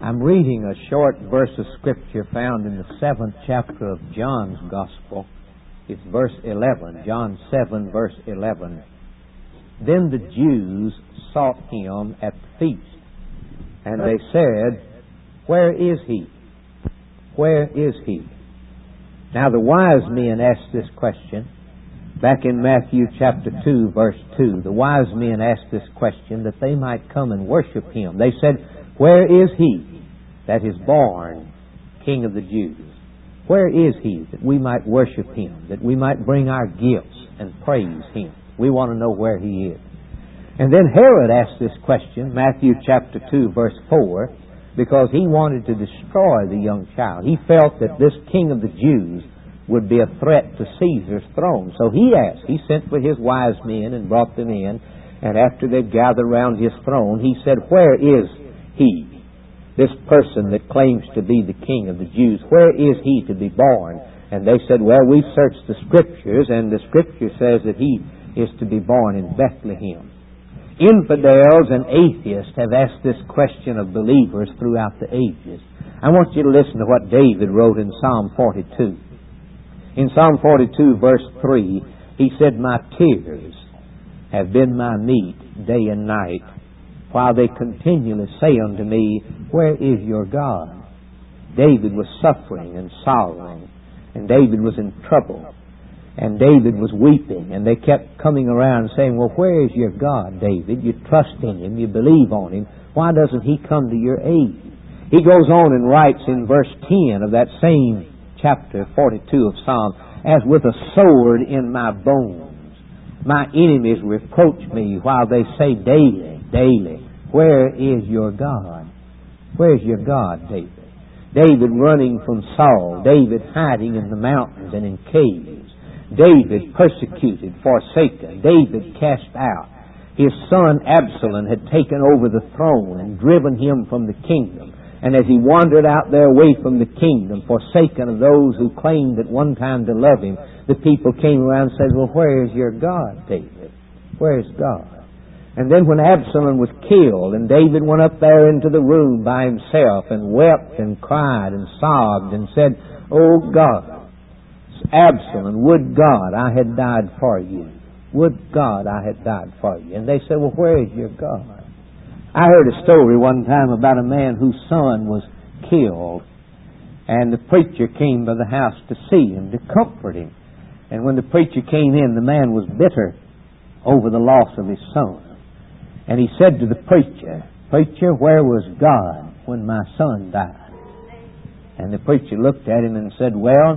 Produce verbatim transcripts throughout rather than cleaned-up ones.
I'm reading a short verse of Scripture found in the seventh chapter of John's Gospel. It's verse eleven, John seven, verse eleven. Then the Jews sought him at the feast, and they said, "Where is he? Where is he?" Now the wise men asked this question. Back in Matthew chapter two, verse two, the wise men asked this question that they might come and worship him. They said, "Where is he that is born King of the Jews? Where is he that we might worship him, that we might bring our gifts and praise him?" We want to know where he is. And then Herod asked this question, Matthew chapter two, verse four, because he wanted to destroy the young child. He felt that this King of the Jews would be a threat to Caesar's throne. So he asked, he sent for his wise men and brought them in, and after they gathered around his throne, he said, "Where is he, this person that claims to be the King of the Jews? Where is he to be born?" And they said, "Well, we've searched the Scriptures, and the Scripture says that he is to be born in Bethlehem." Infidels and atheists have asked this question of believers throughout the ages. I want you to listen to what David wrote in Psalm forty-two. In Psalm forty-two, verse three, he said, "My tears have been my meat day and night, while they continually say unto me, Where is your God?" David was suffering and sorrowing, and David was in trouble, and David was weeping, and they kept coming around saying, "Well, where is your God, David? You trust in him, you believe on him. Why doesn't he come to your aid?" He goes on and writes in verse ten of that same chapter forty-two of Psalm, "As with a sword in my bones, my enemies reproach me, while they say daily, daily, Where is your God?" Where's your God, David? David running from Saul, David hiding in the mountains and in caves, David persecuted, forsaken, David cast out. His son Absalom had taken over the throne and driven him from the kingdom. And as he wandered out there away from the kingdom, forsaken of those who claimed at one time to love him, the people came around and said, "Well, where is your God, David? Where is God?" And then when Absalom was killed, and David went up there into the room by himself and wept and cried and sobbed and said, "Oh God, Absalom, would God I had died for you. Would God I had died for you." And they said, "Well, where is your God?" I heard a story one time about a man whose son was killed, and the preacher came by the house to see him, to comfort him. And when the preacher came in, the man was bitter over the loss of his son. And he said to the preacher, "Preacher, where was God when my son died?" And the preacher looked at him and said, "Well,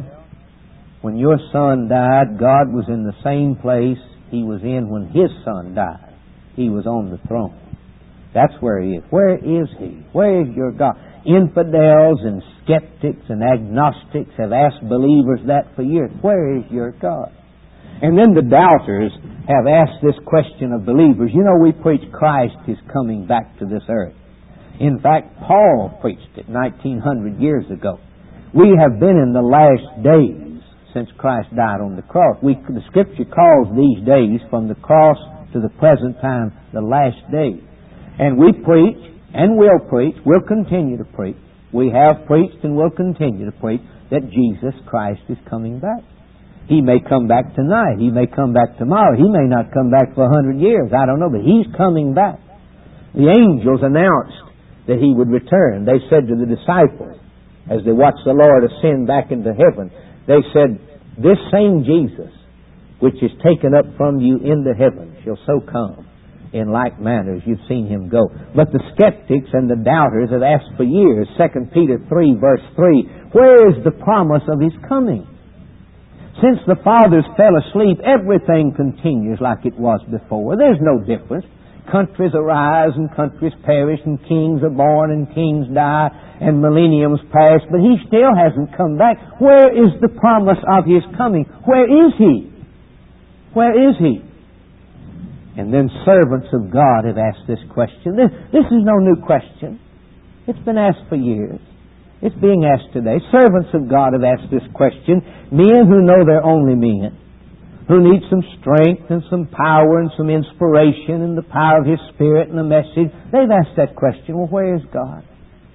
when your son died, God was in the same place he was in when his son died. He was on the throne. That's where he is. Where is he? Where is your God?" Infidels and skeptics and agnostics have asked believers that for years. Where is your God? And then the doubters have asked this question of believers. You know, we preach Christ is coming back to this earth. In fact, Paul preached it nineteen hundred years ago. We have been in the last days since Christ died on the cross. We, the Scripture calls these days from the cross to the present time the last days. And we preach, and will preach, will continue to preach. We have preached and will continue to preach that Jesus Christ is coming back. He may come back tonight. He may come back tomorrow. He may not come back for a hundred years. I don't know, but He's coming back. The angels announced that He would return. They said to the disciples, as they watched the Lord ascend back into heaven, they said, "This same Jesus, which is taken up from you into heaven, shall so come in like manner as you've seen Him go." But the skeptics and the doubters have asked for years, Second Peter three, verse three, where is the promise of His coming? Since the fathers fell asleep, everything continues like it was before. There's no difference. Countries arise and countries perish, and kings are born and kings die, and millenniums pass, but He still hasn't come back. Where is the promise of His coming? Where is He? Where is He? And then servants of God have asked this question. This, this is no new question. It's been asked for years. It's being asked today. Servants of God have asked this question. Men who know they're only men, who need some strength and some power and some inspiration and the power of His Spirit and the message, they've asked that question. Well, where is God?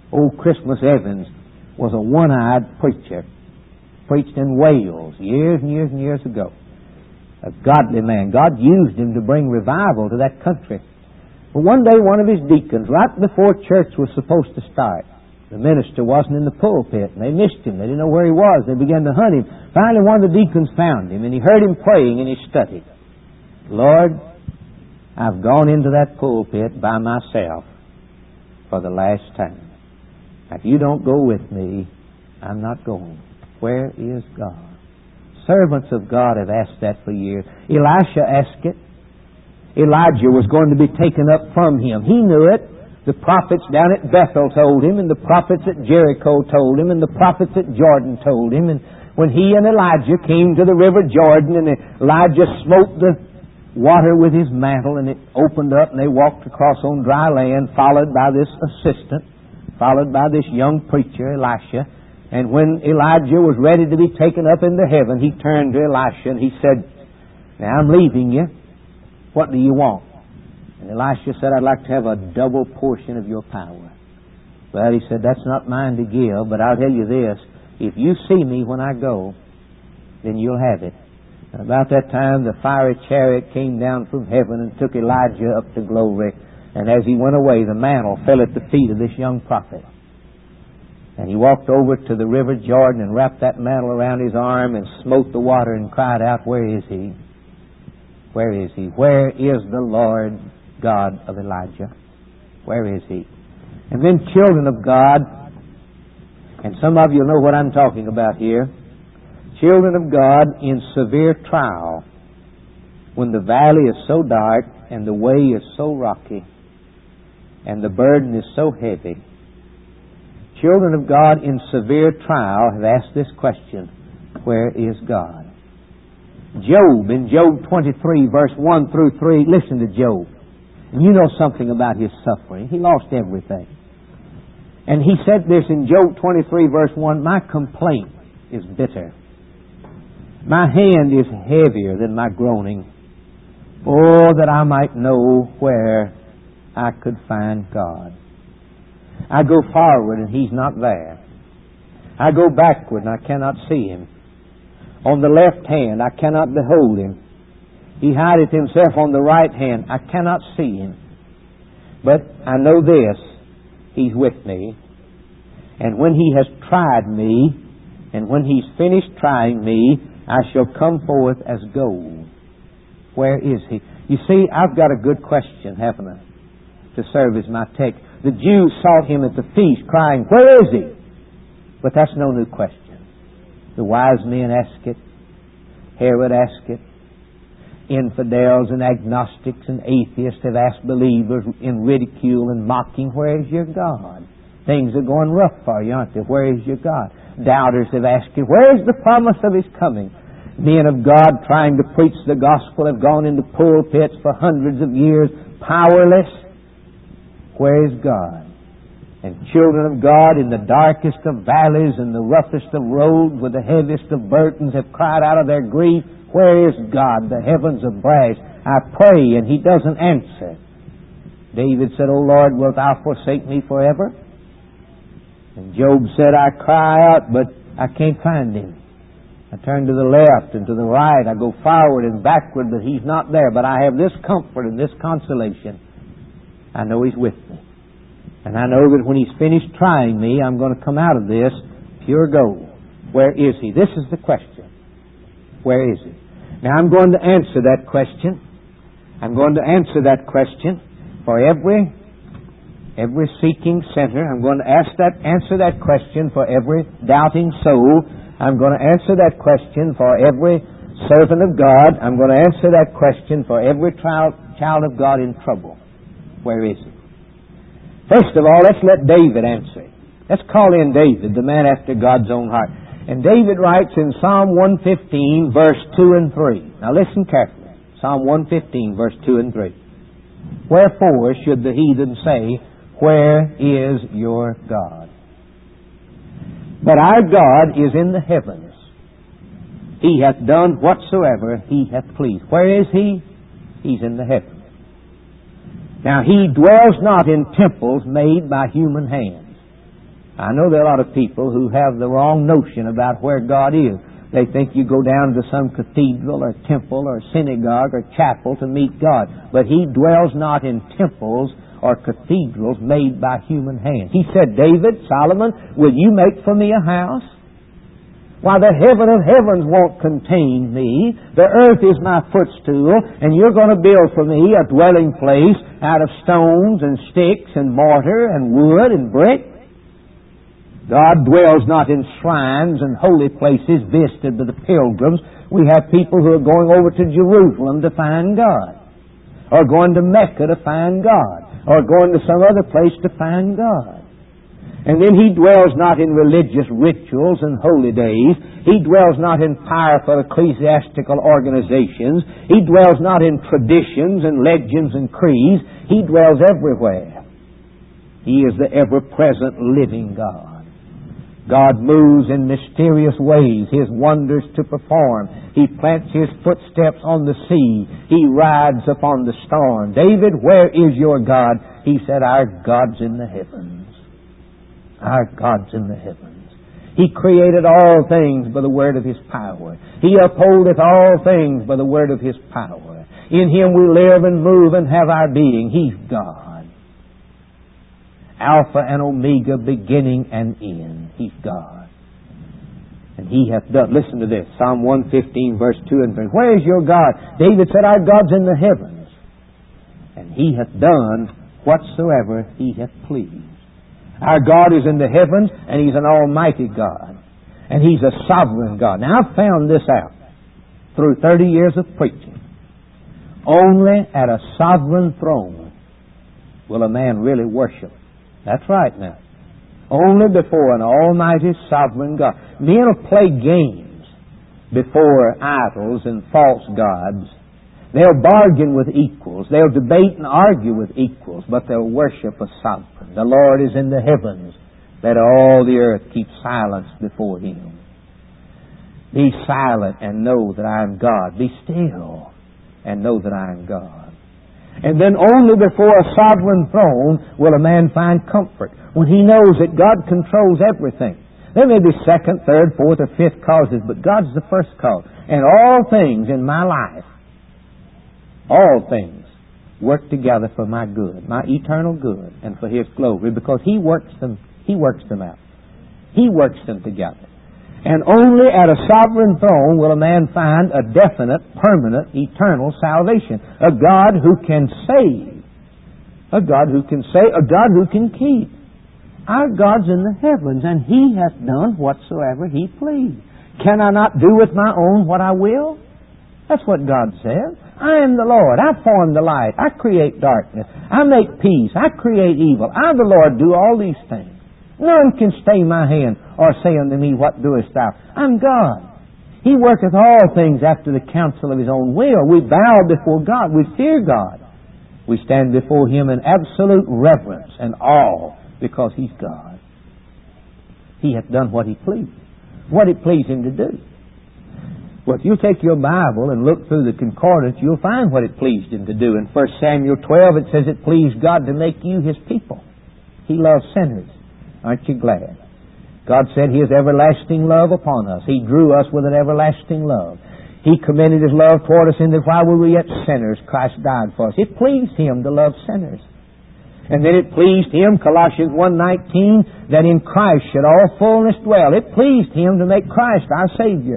Old Christmas Evans was a one-eyed preacher. Preached in Wales years and years and years ago. A godly man. God used him to bring revival to that country. But one day one of his deacons, right before church was supposed to start, the minister wasn't in the pulpit, and they missed him. They didn't know where he was. They began to hunt him. Finally, one of the deacons found him, and he heard him praying, and he studied. Lord, I've gone into that pulpit by myself for the last time. If you don't go with me, I'm not going. Where is God? Servants of God have asked that for years. Elisha asked it. Elijah was going to be taken up from him. He knew it. The prophets down at Bethel told him, and the prophets at Jericho told him, and the prophets at Jordan told him. And when he and Elijah came to the river Jordan, and Elijah smote the water with his mantle, and it opened up, and they walked across on dry land, followed by this assistant, followed by this young preacher, Elisha. And when Elijah was ready to be taken up into heaven, he turned to Elisha and he said, now I'm leaving you. What do you want? And Elisha said, I'd like to have a double portion of your power. Well, he said, that's not mine to give, but I'll tell you this. If you see me when I go, then you'll have it. And about that time, the fiery chariot came down from heaven and took Elijah up to glory. And as he went away, the mantle fell at the feet of this young prophet. And he walked over to the river Jordan and wrapped that mantle around his arm and smote the water and cried out, where is he? Where is he? Where is the Lord God of Elijah? Where is he? And then children of God, and some of you know what I'm talking about here, children of God in severe trial, when the valley is so dark and the way is so rocky and the burden is so heavy. Children of God in severe trial have asked this question, where is God? Job, in Job twenty-three, verse one through three, listen to Job. And you know something about his suffering. He lost everything. And he said this in Job twenty-three, verse one, my complaint is bitter. My hand is heavier than my groaning. Oh, that I might know where I could find God. I go forward and He's not there. I go backward and I cannot see Him. On the left hand I cannot behold Him. He hideth Himself on the right hand. I cannot see Him. But I know this, He's with me. And when He has tried me, and when He's finished trying me, I shall come forth as gold. Where is He? You see, I've got a good question, haven't I, to serve as my text. The Jews sought Him at the feast, crying, where is He? But that's no new question. The wise men ask it. Herod asked it. Infidels and agnostics and atheists have asked believers in ridicule and mocking, where is your God? Things are going rough for you, aren't they? Where is your God? Doubters have asked you, where is the promise of His coming? Men of God trying to preach the gospel have gone into pulpits for hundreds of years, powerless. Where is God? And children of God in the darkest of valleys and the roughest of roads with the heaviest of burdens have cried out of their grief, where is God? The heavens are brass. I pray and He doesn't answer. David said, O Lord, wilt Thou forsake me forever? And Job said, I cry out, but I can't find Him. I turn to the left and to the right. I go forward and backward, but He's not there. But I have this comfort and this consolation. I know He's with me. And I know that when He's finished trying me, I'm going to come out of this pure gold. Where is He? This is the question. Where is He? Now I'm going to answer that question. I'm going to answer that question for every every seeking sinner. I'm going to ask that answer that question for every doubting soul. I'm going to answer that question for every servant of God. I'm going to answer that question for every child, child of God in trouble. Where is He? First of all, let's let David answer. Let's call in David, the man after God's own heart. And David writes in Psalm one fifteen, verse two and three. Now listen carefully. Psalm one fifteen, verse two and three. Wherefore should the heathen say, where is your God? But our God is in the heavens. He hath done whatsoever He hath pleased. Where is He? He's in the heavens. Now He dwells not in temples made by human hands. I know there are a lot of people who have the wrong notion about where God is. They think you go down to some cathedral or temple or synagogue or chapel to meet God. But He dwells not in temples or cathedrals made by human hands. He said, David, Solomon, will you make for me a house? Why, the heaven of heavens won't contain me. The earth is my footstool, and you're going to build for me a dwelling place out of stones and sticks and mortar and wood and brick. God dwells not in shrines and holy places visited by the pilgrims. We have people who are going over to Jerusalem to find God, or going to Mecca to find God, or going to some other place to find God. And then He dwells not in religious rituals and holy days. He dwells not in powerful ecclesiastical organizations. He dwells not in traditions and legends and creeds. He dwells everywhere. He is the ever-present living God. God moves in mysterious ways, His wonders to perform. He plants His footsteps on the sea. He rides upon the storm. David, where is your God? He said, our God's in the heavens. Our God's in the heavens. He created all things by the word of His power. He upholdeth all things by the word of His power. In Him we live and move and have our being. He's God. Alpha and Omega, beginning and end. He's God. And He hath done, listen to this, Psalm one fifteen, verse two and three. Where is your God? David said, our God's in the heavens, and He hath done whatsoever He hath pleased. Our God is in the heavens, and He's an almighty God. And He's a sovereign God. Now, I've found this out through thirty years of preaching. Only at a sovereign throne will a man really worship. That's right now. Only before an almighty sovereign God. Men will play games before idols and false gods. They'll bargain with equals. They'll debate and argue with equals, but they'll worship a sovereign. The Lord is in the heavens. Let all the earth keep silence before Him. Be silent and know that I am God. Be still and know that I am God. And then only before a sovereign throne will a man find comfort, when he knows that God controls everything. There may be second, third, fourth, or fifth causes, but God's the first cause. And all things in my life, all things work together for my good, my eternal good, and for His glory, because He works them, He works them out. He works them together. And only at a sovereign throne will a man find a definite, permanent, eternal salvation. A God who can save. A God who can save. A God who can keep. Our God's in the heavens, and He hath done whatsoever He pleased. Can I not do with my own what I will? That's what God says. I am the Lord. I form the light. I create darkness. I make peace. I create evil. I, the Lord, do all these things. None can stay my hand or say unto me, what doest thou? I'm God. He worketh all things after the counsel of His own will. We bow before God. We fear God. We stand before Him in absolute reverence and awe because He's God. He hath done what He pleased. What it pleased Him to do. Well, if you take your Bible and look through the concordance, you'll find what it pleased Him to do. In First Samuel twelve, it says it pleased God to make you His people. He loves sinners. Aren't you glad? God said His everlasting love upon us. He drew us with an everlasting love. He commended His love toward us in that while we were yet sinners, Christ died for us. It pleased Him to love sinners. And then it pleased Him, Colossians one nineteen, that in Christ should all fullness dwell. It pleased Him to make Christ our Savior.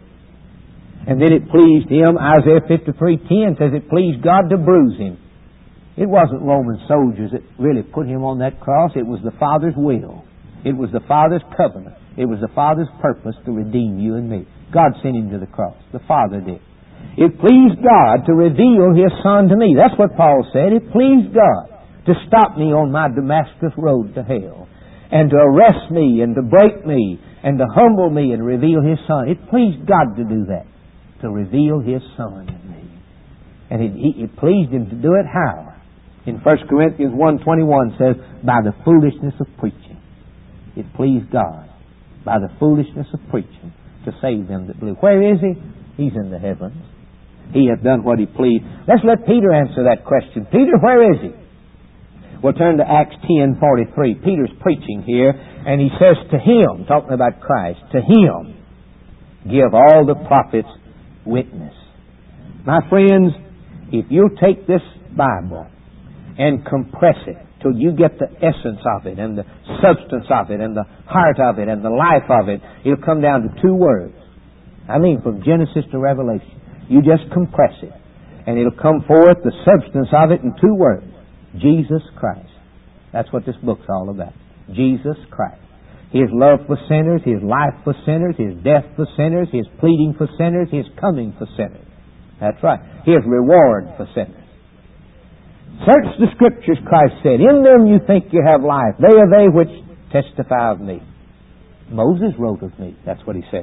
And then it pleased Him, Isaiah fifty-three ten says it pleased God to bruise Him. It wasn't Roman soldiers that really put Him on that cross. It was the Father's will. It was the Father's covenant. It was the Father's purpose to redeem you and me. God sent Him to the cross. The Father did. It pleased God to reveal His Son to me. That's what Paul said. It pleased God to stop me on my Damascus road to hell, and to arrest me, and to break me, and to humble me, and reveal His Son. It pleased God to do that, to reveal His Son in me. And it, it pleased Him to do it how? In First Corinthians one twenty-one says, by the foolishness of preaching. It pleased God, by the foolishness of preaching, to save them that believe. Where is He? He's in the heavens. He hath done what He pleased. Let's let Peter answer that question. Peter, where is He? We'll turn to Acts ten forty-three. Peter's preaching here, and he says to him, talking about Christ, to him give all the prophets witness. My friends, if you'll take this Bible and compress it till you get the essence of it and the substance of it and the heart of it and the life of it, it'll come down to two words. I mean, from Genesis to Revelation. You just compress it, and it'll come forth, the substance of it, in two words. Jesus Christ. That's what this book's all about. Jesus Christ. His love for sinners, His life for sinners, His death for sinners, His pleading for sinners, His coming for sinners. That's right. His reward for sinners. Search the Scriptures, Christ said. In them you think you have life. They are they which testify of me. Moses wrote of me. That's what he said.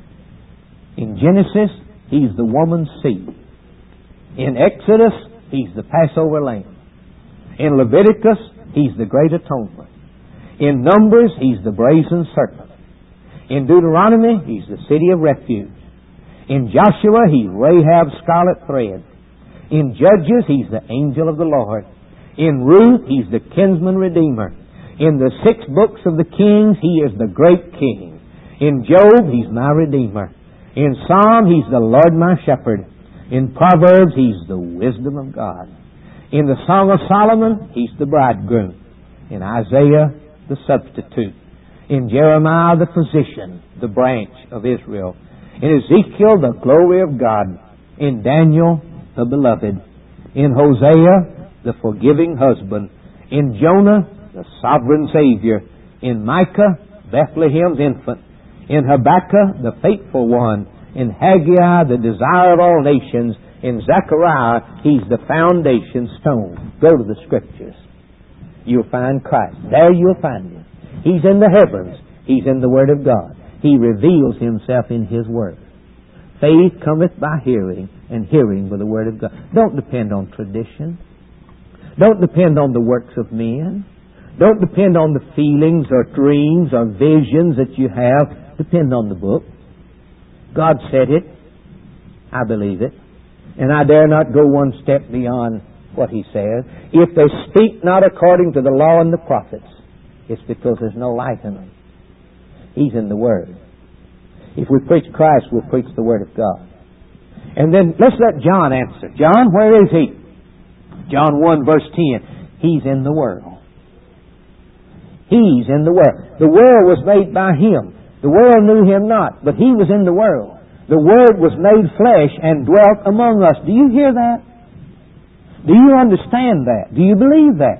In Genesis, He's the woman's seed. In Exodus, He's the Passover lamb. In Leviticus, He's the great atonement. In Numbers, He's the brazen serpent. In Deuteronomy, He's the city of refuge. In Joshua, He's Rahab's scarlet thread. In Judges, He's the angel of the Lord. In Ruth, He's the kinsman redeemer. In the six books of the Kings, He is the great King. In Job, He's my redeemer. In Psalm, He's the Lord my shepherd. In Proverbs, He's the wisdom of God. In the Song of Solomon, He's the bridegroom. In Isaiah, the substitute. In Jeremiah, the physician, the branch of Israel. In Ezekiel, the glory of God. In Daniel, the beloved. In Hosea, the forgiving husband. In Jonah, the sovereign Savior. In Micah, Bethlehem's infant. In Habakkuk, the faithful one. In Haggai, the desire of all nations. In Zechariah, He's the foundation stone. Go to the Scriptures. You'll find Christ. There you'll find Him. He's in the heavens. He's in the Word of God. He reveals Himself in His Word. Faith cometh by hearing, and hearing by the Word of God. Don't depend on tradition. Don't depend on the works of men. Don't depend on the feelings or dreams or visions that you have. Depend on the book. God said it. I believe it. And I dare not go one step beyond what He says. If they speak not according to the law and the prophets, it's because there's no light in them. He's in the Word. If we preach Christ, we'll preach the Word of God. And then let's let John answer. John, where is He? John one verse ten. He's in the world. He's in the world. The world was made by Him. The world knew Him not, but He was in the world. The Word was made flesh and dwelt among us. Do you hear that? Do you understand that? Do you believe that?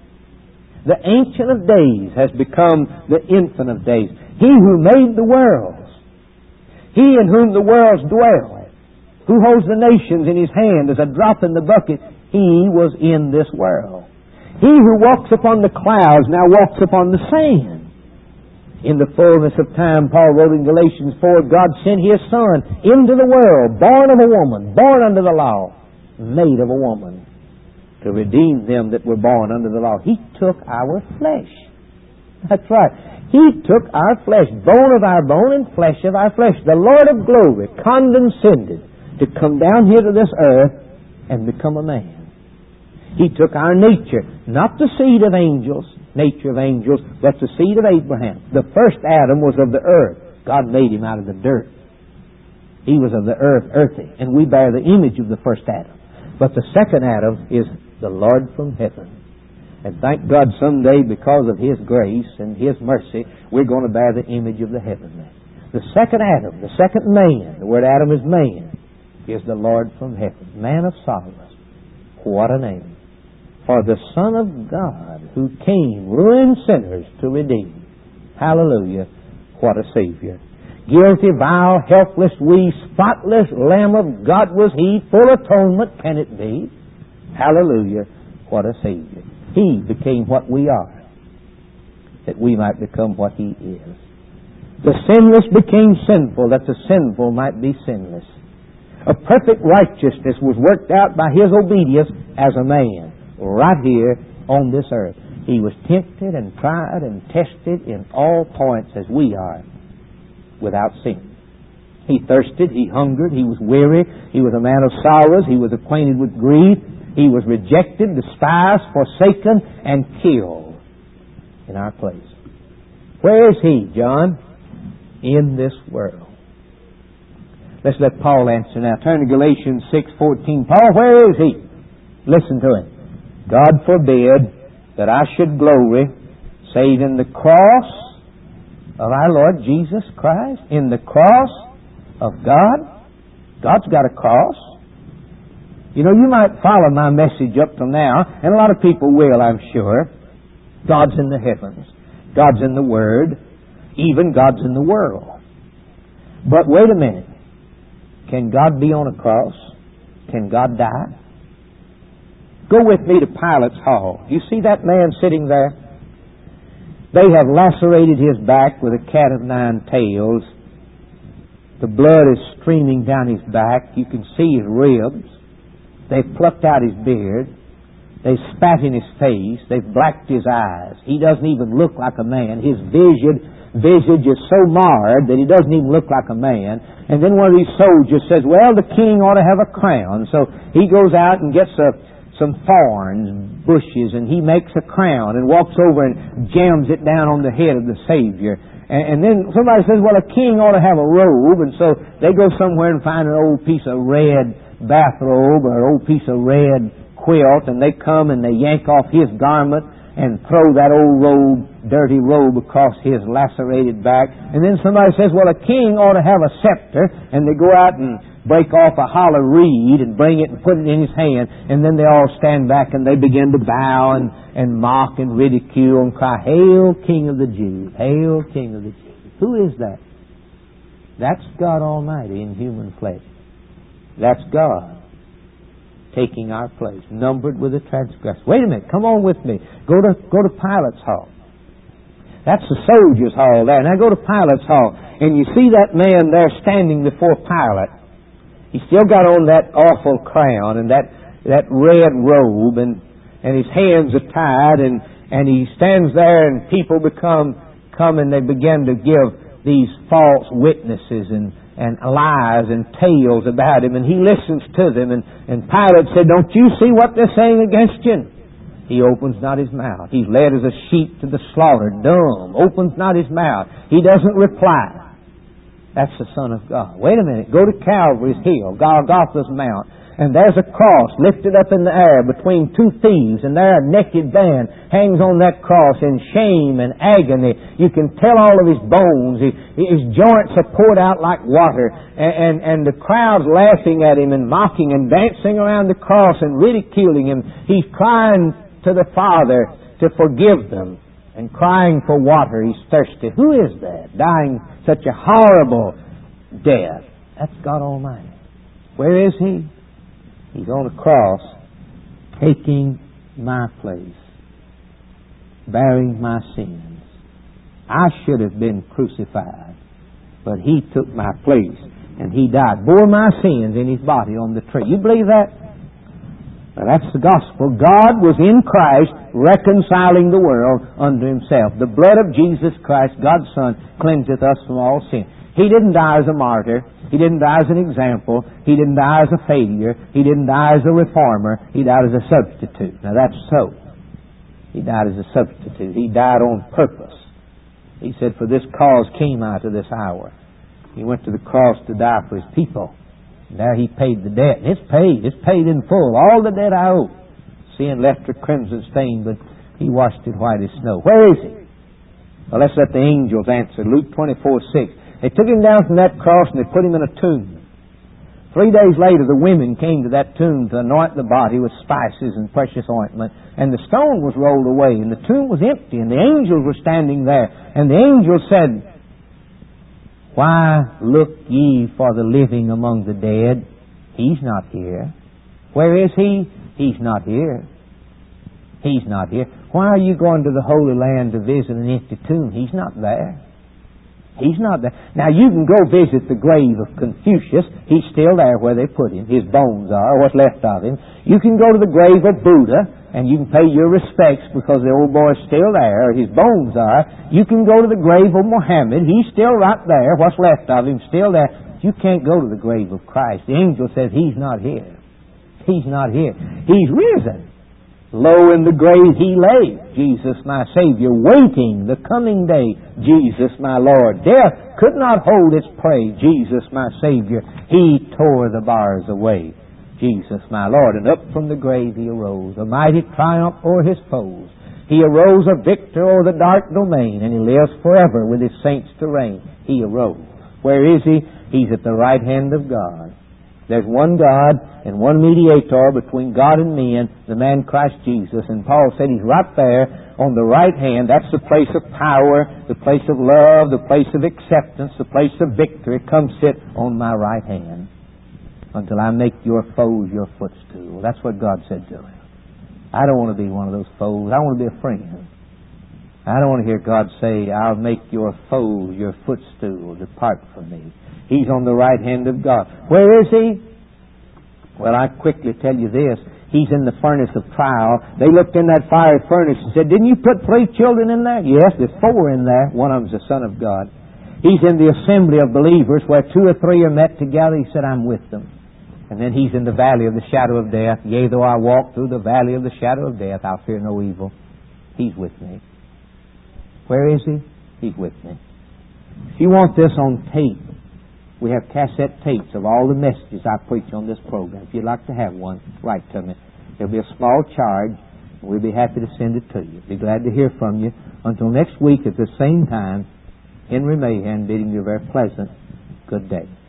The Ancient of Days has become the Infant of Days. He who made the worlds. He in whom the worlds dwell. Who holds the nations in His hand as a drop in the bucket. He was in this world. He who walks upon the clouds now walks upon the sand. In the fullness of time, Paul wrote in Galatians four, God sent His Son into the world, born of a woman, born under the law, made of a woman, to redeem them that were born under the law. He took our flesh. That's right. He took our flesh, bone of our bone and flesh of our flesh. The Lord of glory condescended to come down here to this earth and become a man. He took our nature, not the seed of angels, nature of angels, but the seed of Abraham. The first Adam was of the earth. God made him out of the dirt. He was of the earth, earthy, and we bear the image of the first Adam. But the second Adam is the Lord from heaven. And thank God someday, because of His grace and His mercy, we're going to bear the image of the heavenly. The second Adam, the second man, the word Adam is man, is the Lord from heaven. Man of sorrows. What a name. For the Son of God who came, ruined sinners to redeem. Hallelujah. What a Savior. Guilty, vile, helpless, wee, spotless Lamb of God was He. Full atonement can it be. Hallelujah. What a Savior. He became what we are, that we might become what He is. The sinless became sinful, that the sinful might be sinless. A perfect righteousness was worked out by His obedience as a man, right here on this earth. He was tempted and tried and tested in all points as we are, without sin. He thirsted, He hungered, He was weary, He was a man of sorrows, He was acquainted with grief, He was rejected, despised, forsaken, and killed in our place. Where is He, John? In this world. Let's let Paul answer now. Turn to Galatians six fourteen. Paul, where is He? Listen to him. God forbid that I should glory save in the cross of our Lord Jesus Christ. In the cross of God. God's got a cross. You know, you might follow my message up till now, and a lot of people will, I'm sure. God's in the heavens. God's in the Word. Even God's in the world. But wait a minute. Can God be on a cross? Can God die? Go with me to Pilate's hall. You see that man sitting there? They have lacerated His back with a cat of nine tails. The blood is streaming down His back. You can see His ribs. They've plucked out His beard. They've spat in His face. They've blacked His eyes. He doesn't even look like a man. His vision, visage is so marred that He doesn't even look like a man. And then one of these soldiers says, well, the king ought to have a crown. So he goes out and gets a, some thorns, bushes, and he makes a crown and walks over and jams it down on the head of the Savior. And, and then somebody says, well, a king ought to have a robe. And so they go somewhere and find an old piece of red bathrobe or an old piece of red quilt, and they come and they yank off his garment and throw that old robe, dirty robe across his lacerated back. And then somebody says, well, a king ought to have a scepter, and they go out and break off a hollow reed and bring it and put it in his hand, and then they all stand back and they begin to bow and, and mock and ridicule and cry, Hail, King of the Jews! Hail, King of the Jews! Who is that? That's God Almighty in human flesh. That's God taking our place, numbered with the transgressors. Wait a minute, come on with me. Go to go to Pilate's hall. That's the soldiers' hall there. Now go to Pilate's hall, and you see that man there standing before Pilate. He still got on that awful crown and that that red robe, and and his hands are tied, and and he stands there, and people become come and they begin to give these false witnesses and and lies and tales about him, and he listens to them, and, and Pilate said, don't you see what they're saying against you? He opens not his mouth. He's led as a sheep to the slaughter, dumb, opens not his mouth. He doesn't reply. That's the Son of God. Wait a minute, go to Calvary's hill, Golgotha's mount, and there's a cross lifted up in the air between two thieves, and there a naked man hangs on that cross in shame and agony. You can tell all of his bones. He, his joints are poured out like water, and, and, and the crowd's laughing at him and mocking and dancing around the cross and ridiculing him. He's crying to the Father to forgive them and crying for water. He's thirsty. Who is that? Dying such a horrible death. That's God Almighty. Where is He? He's on a cross, taking my place, bearing my sins. I should have been crucified, but He took my place, and He died, bore my sins in His body on the tree. You believe that? Well, that's the gospel. God was in Christ, reconciling the world unto Himself. The blood of Jesus Christ, God's Son, cleanseth us from all sin. He didn't die as a martyr. He didn't die as an example. He didn't die as a failure. He didn't die as a reformer. He died as a substitute. Now that's so. He died as a substitute. He died on purpose. He said, for this cause came I to this hour. He went to the cross to die for His people. And there He paid the debt. And it's paid. It's paid in full. All the debt I owe. Sin left her crimson stain, but He washed it white as snow. Where is He? Well, let's let the angels answer. Luke twenty-four six. They took Him down from that cross and they put Him in a tomb. Three days later, the women came to that tomb to anoint the body with spices and precious ointment. And the stone was rolled away, and the tomb was empty, and the angels were standing there. And the angels said, Why look ye for the living among the dead? He's not here. Where is He? He's not here. He's not here. Why are you going to the Holy Land to visit an empty tomb? He's not there. He's not there. Now, you can go visit the grave of Confucius. He's still there where they put him. His bones are, what's left of him. You can go to the grave of Buddha, and you can pay your respects because the old boy's still there, or his bones are. You can go to the grave of Muhammad. He's still right there. What's left of him still there. You can't go to the grave of Christ. The angel says He's not here. He's not here. He's risen. Lo, in the grave He lay, Jesus my Savior, waiting the coming day, Jesus my Lord. Death could not hold its prey, Jesus my Savior. He tore the bars away, Jesus my Lord. And up from the grave He arose, a mighty triumph o'er His foes. He arose a victor o'er the dark domain, and He lives forever with His saints to reign. He arose. Where is He? He's at the right hand of God. There's one God and one mediator between God and men, the man Christ Jesus. And Paul said He's right there on the right hand. That's the place of power, the place of love, the place of acceptance, the place of victory. Come sit on my right hand until I make your foes your footstool. That's what God said to him. I don't want to be one of those foes. I want to be a friend. I don't want to hear God say, I'll make your foes your footstool. Depart from me. He's on the right hand of God. Where is He? Well, I quickly tell you this. He's in the furnace of trial. They looked in that fiery furnace and said, didn't you put three children in there? Yes, there's four in there. One of them's the Son of God. He's in the assembly of believers where two or three are met together. He said, I'm with them. And then He's in the valley of the shadow of death. Yea, though I walk through the valley of the shadow of death, I'll fear no evil. He's with me. Where is He? He's with me. If you want this on tape, we have cassette tapes of all the messages I preach on this program. If you'd like to have one, write to me. There'll be a small charge, and we'll be happy to send it to you. Be glad to hear from you. Until next week at the same time, Henry Mahan bidding you a very pleasant good day.